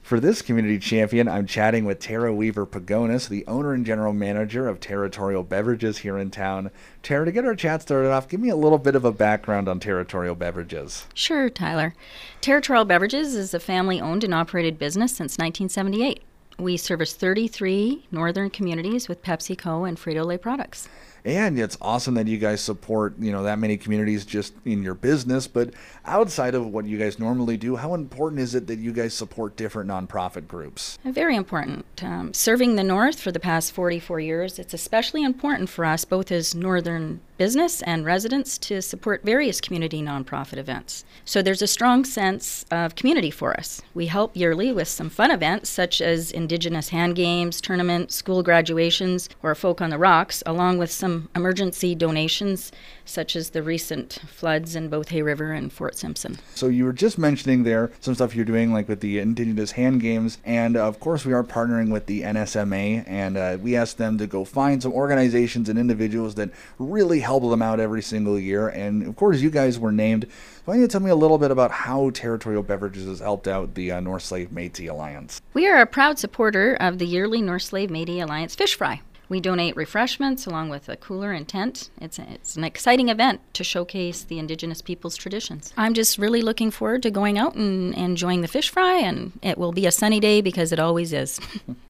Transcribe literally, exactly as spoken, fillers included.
For this community champion, I'm chatting with Tara Weaver Pagonis, the owner and general manager of Territorial Beverages here in town. Tara, to get our chat started off, give me a little bit of a background on Territorial Beverages. Sure, Tyler. Territorial Beverages is a family-owned and operated business since nineteen seventy-eight. We service thirty-three northern communities with PepsiCo and Frito-Lay products. And it's awesome that you guys support, you know, that many communities just in your business. But outside of what you guys normally do, how important is it that you guys support different nonprofit groups? Very important. Um, serving the North for the past forty-four years, it's especially important for us, both as northern business and residents, to support various community nonprofit events. So there's a strong sense of community for us. We help yearly with some fun events such as Indigenous hand games, tournaments, school graduations, or Folk on the Rocks, along with some emergency donations such as the recent floods in both Hay River and Fort Simpson. So you were just mentioning there some stuff you're doing like with the Indigenous hand games, and uh, of course we are partnering with the N S M A, and uh, we asked them to go find some organizations and individuals that really help them out every single year, and of course you guys were named. Why don't you tell me a little bit about how Territorial Beverages has helped out the uh, North Slave Métis Alliance? We are a proud supporter of the yearly North Slave Métis Alliance Fish Fry. We donate refreshments along with a cooler and tent. It's, a, it's an exciting event to showcase the Indigenous people's traditions. I'm just really looking forward to going out and enjoying the fish fry, and it will be a sunny day because it always is.